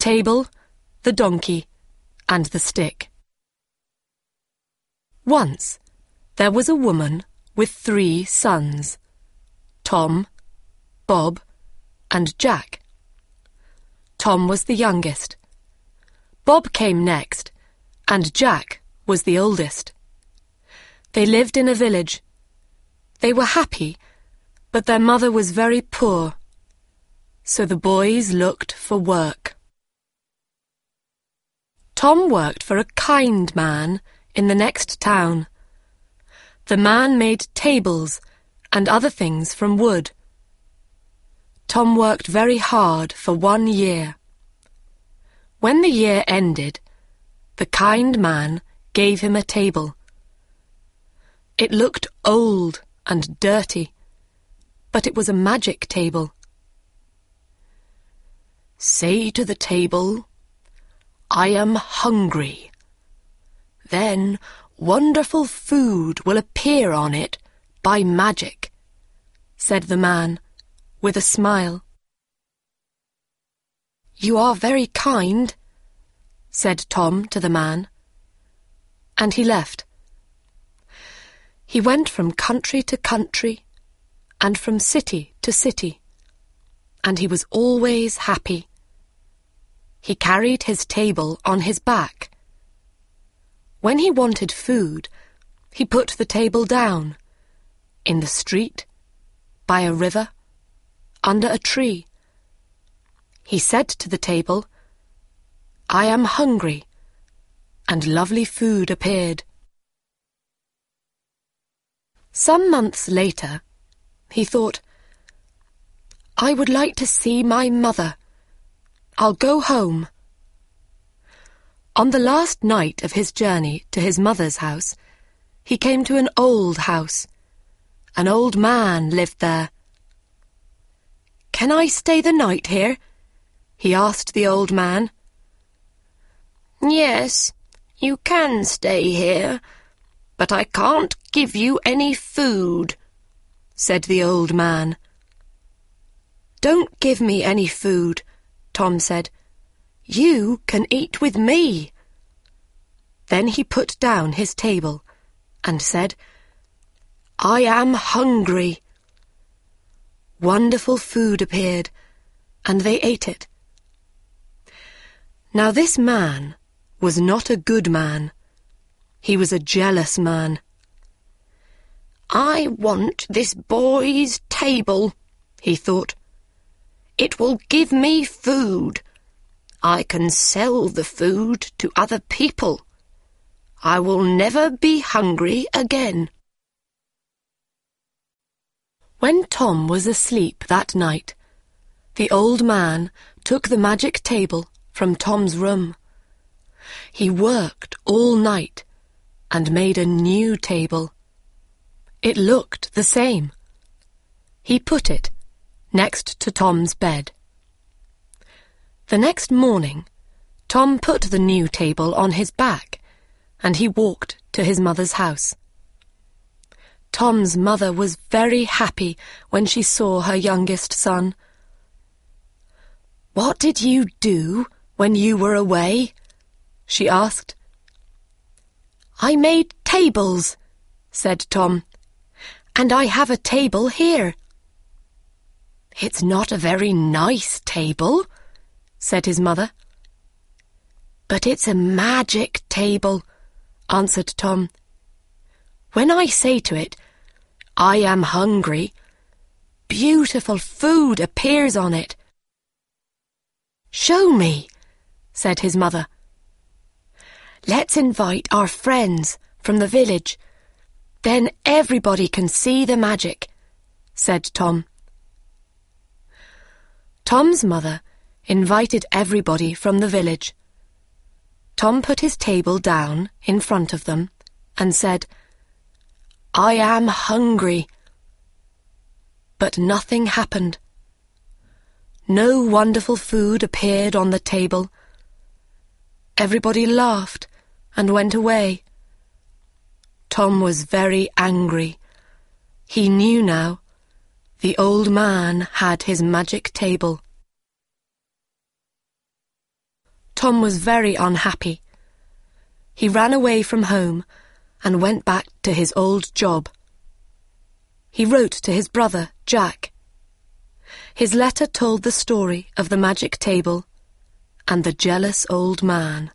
table, the donkey, and the stick. Once there was a woman with 3 sons, Tom, Bob, and Jack. Tom was the youngest. Bob came next, and Jack was the oldest. They lived in a village. They were happy, but their mother was very poor, so the boys looked for work. Tom worked for a kind man in the next town. The man made tables and other things from wood. Tom worked very hard for 1 year. When the year ended, the kind man gave him a table. It looked old and dirty, but it was a magic table. "Say to the table, 'I am hungry.' Then wonderful food will appear on it by magic," said the man, with a smile. "You are very kind," said Tom to the man, and he left. He went from country to country, and from city to city, and he was always happy. He carried his table on his back. When he wanted food, he put the table down, in the street, by a river, under a tree. He said to the table, "I am hungry," and lovely food appeared. Some months later, he thought, "I would like to see my mother. I'll go home." On the last night of his journey to his mother's house, he came to an old house. An old man lived there. "Can I stay the night here?" he asked the old man. "Yes, you can stay here, but I can't give you any food," said the old man. "Don't give me any food," Tom said. "You can eat with me." Then he put down his table and said, "I am hungry." Wonderful food appeared, and they ate it. Now this man was not a good man. He was a jealous man. "I want this boy's table," he thought. "It will give me food. I can sell the food to other people. I will never be hungry again." When Tom was asleep that night, the old man took the magic table from Tom's room. He worked all night and made a new table. It looked the same. He put it next to Tom's bed. The next morning, Tom put the new table on his back, and he walked to his mother's house. Tom's mother was very happy when she saw her youngest son. "What did you do when you were away?" she asked. "I made tables," said Tom, "and I have a table here." "It's not a very nice table," said his mother. "But it's a magic table," answered Tom. "When I say to it, 'I am hungry,' beautiful food appears on it." "Show me," said his mother. "Let's invite our friends from the village. Then everybody can see the magic," said Tom. Tom's mother invited everybody from the village. Tom put his table down in front of them and said, "I am hungry." But nothing happened. No wonderful food appeared on the table. Everybody laughed and went away. Tom was very angry. He knew now. The old man had his magic table. Tom was very unhappy. He ran away from home and went back to his old job. He wrote to his brother, Jack. His letter told the story of the magic table and the jealous old man.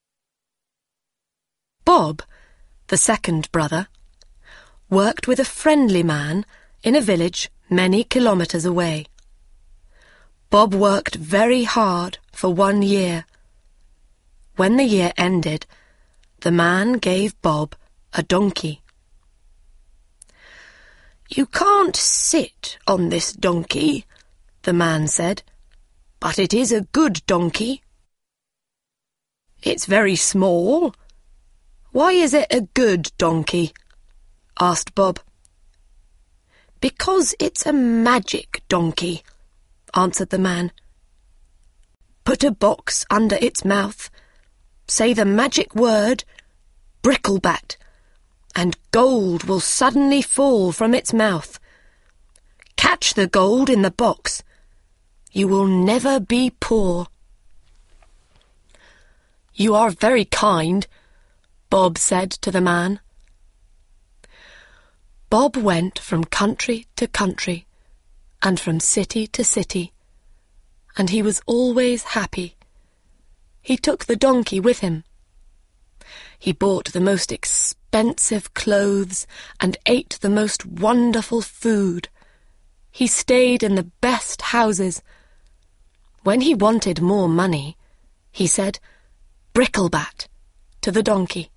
Bob, the second brother, worked with a friendly man in a village many kilometres away. Bob worked very hard for 1 year. When the year ended, the man gave Bob a donkey. "You can't sit on this donkey," the man said, "but it is a good donkey." "It's very small. Why is it a good donkey?" asked Bob. "Because it's a magic donkey," answered the man. "Put a box under its mouth, say the magic word, Bricklebat, and gold will suddenly fall from its mouth. Catch the gold in the box. You will never be poor." "You are very kind," Bob said to the man. Bob went from country to country and from city to city, and he was always happy. He took the donkey with him. He bought the most expensive clothes and ate the most wonderful food. He stayed in the best houses. When he wanted more money, he said, "Bricklebat," to the donkey.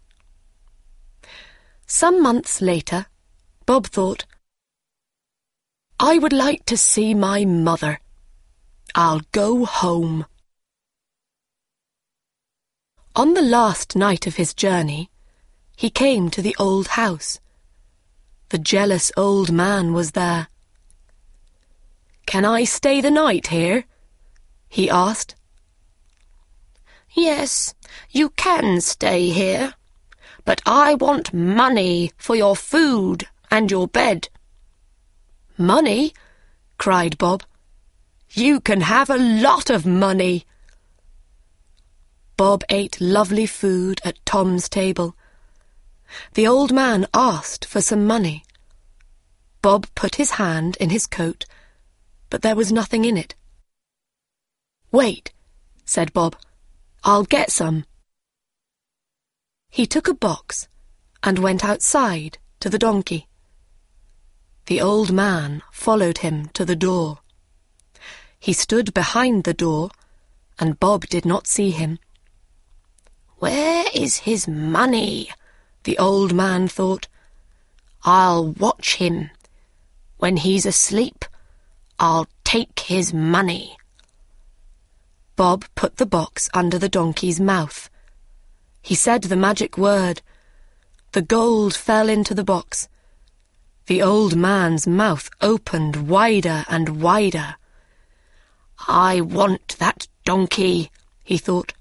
Some months later, Bob thought, "I would like to see my mother. I'll go home." On the last night of his journey, he came to the old house. The jealous old man was there. "Can I stay the night here?" he asked. "Yes, you can stay here, but I want money for your food and your bed." "Money?" cried Bob. "You can have a lot of money." Bob ate lovely food at Tom's table. The old man asked for some money. Bob put his hand in his coat, but there was nothing in it. "Wait," said Bob. "I'll get some." He took a box and went outside to the donkey. The old man followed him to the door. He stood behind the door, and Bob did not see him. "Where is his money?" the old man thought. "I'll watch him. When he's asleep, I'll take his money." Bob put the box under the donkey's mouth. He said the magic word. The gold fell into the box. The old man's mouth opened wider and wider. "I want that donkey," he thought.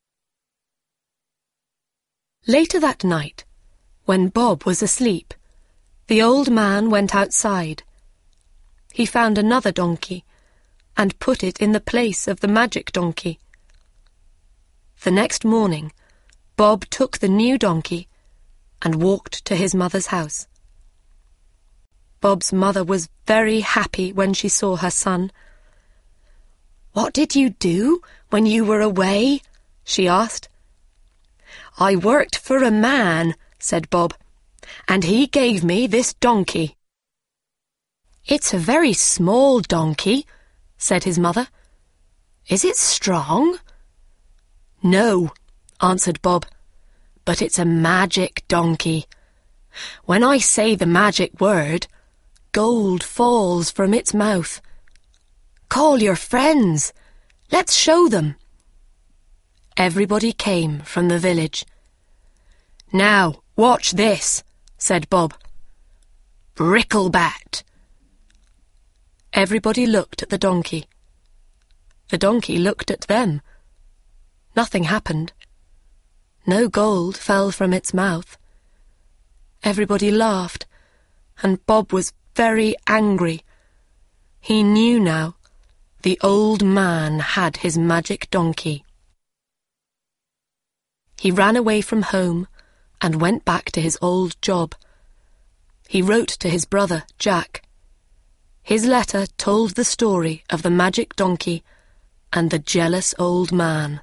Later that night, when Bob was asleep, the old man went outside. He found another donkey and put it in the place of the magic donkey. The next morning, Bob took the new donkey and walked to his mother's house. Bob's mother was very happy when she saw her son. "What did you do when you were away?" she asked. "I worked for a man," said Bob, "and he gave me this donkey." "It's a very small donkey," said his mother. "Is it strong?" "No," answered Bob, "but it's a magic donkey. When I say the magic word, gold falls from its mouth. Call your friends. Let's show them." Everybody came from the village. "Now, watch this," said Bob. "Bricklebat." Everybody looked at the donkey. The donkey looked at them. Nothing happened. No gold fell from its mouth. Everybody laughed, and Bob was very angry. He knew now the old man had his magic donkey. he ran away from home and went back to his old job. He wrote to his brother, Jack. His letter told the story of the magic donkey and the jealous old man.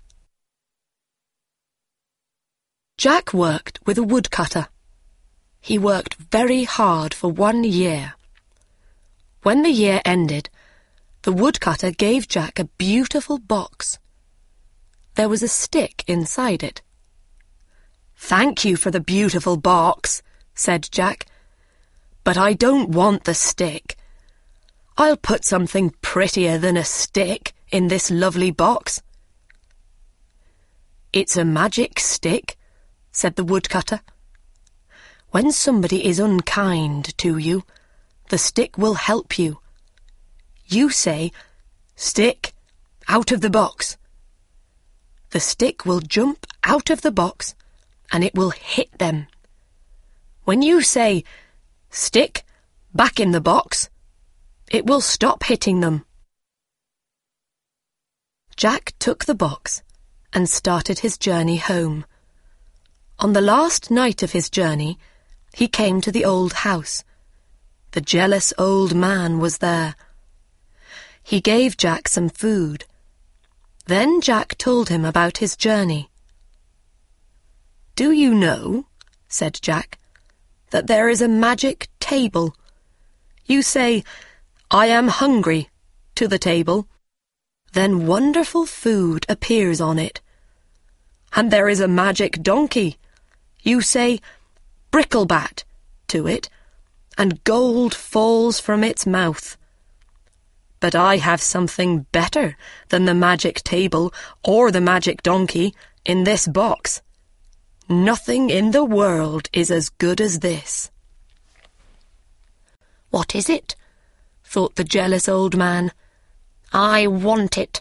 Jack worked with a woodcutter. He worked very hard for 1 year. When the year ended, the woodcutter gave Jack a beautiful box. There was a stick inside it. "Thank you for the beautiful box," said Jack, "but I don't want the stick. I'll put something prettier than a stick in this lovely box." "It's a magic stick," said the woodcutter. "When somebody is unkind to you, the stick will help you. You say, 'Stick, out of the box.' The stick will jump out of the box and it will hit them. When you say, 'Stick, back in the box,' it will stop hitting them." Jack took the box and started his journey home. On the last night of his journey, he came to the old house. The jealous old man was there. He gave Jack some food. Then Jack told him about his journey. "Do you know," said Jack, "that there is a magic table? You say, 'I am hungry,' to the table. Then wonderful food appears on it. And there is a magic donkey. You say, 'Bricklebat,' to it, and gold falls from its mouth. But I have something better than the magic table or the magic donkey in this box. Nothing in the world is as good as this." "What is it?" thought the jealous old man. "I want it."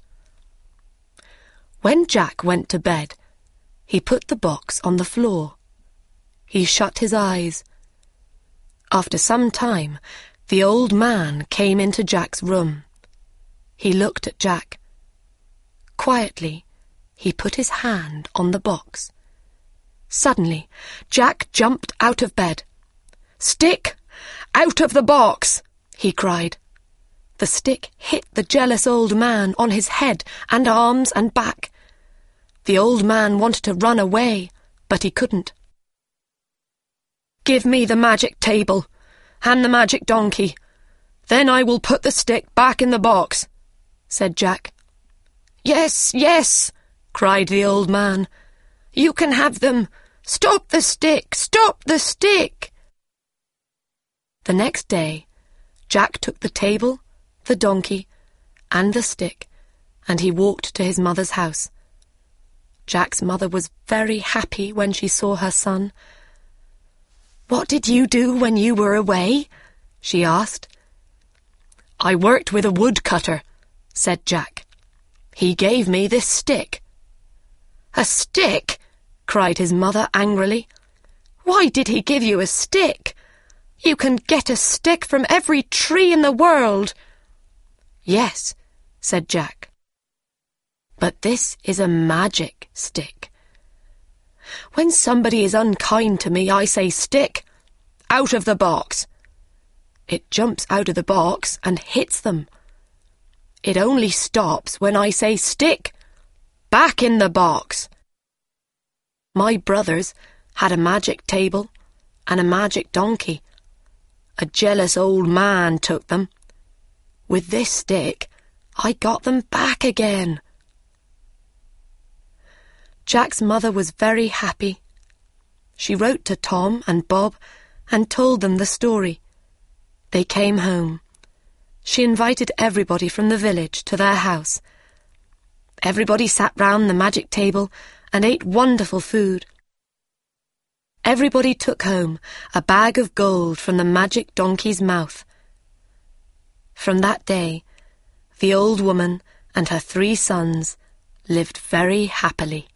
When Jack went to bed, he put the box on the floor. He shut his eyes. After some time, the old man came into Jack's room. He looked at Jack. Quietly, he put his hand on the box. Suddenly, Jack jumped out of bed. "Stick, out of the box!" he cried. The stick hit the jealous old man on his head and arms and back. The old man wanted to run away, but he couldn't. "Give me the magic table and the magic donkey. Then I will put the stick back in the box," said Jack. "Yes, yes," cried the old man. "You can have them. Stop the stick! Stop the stick!" The next day, Jack took the table, the donkey, and the stick, and he walked to his mother's house. Jack's mother was very happy when she saw her son. "What did you do when you were away?" she asked. "I worked with a woodcutter," said Jack. "He gave me this stick." "A stick?" cried his mother angrily. "Why did he give you a stick? You can get a stick from every tree in the world." "Yes," said Jack. "But this is a magic stick. When somebody is unkind to me, I say, 'Stick, out of the box.' It jumps out of the box and hits them. It only stops when I say, 'Stick, back in the box.' My brothers had a magic table and a magic donkey. A jealous old man took them. With this stick, I got them back again." Jack's mother was very happy. She wrote to Tom and Bob and told them the story. They came home. She invited everybody from the village to their house. Everybody sat round the magic table and ate wonderful food. Everybody took home a bag of gold from the magic donkey's mouth. From that day, the old woman and her 3 sons lived very happily.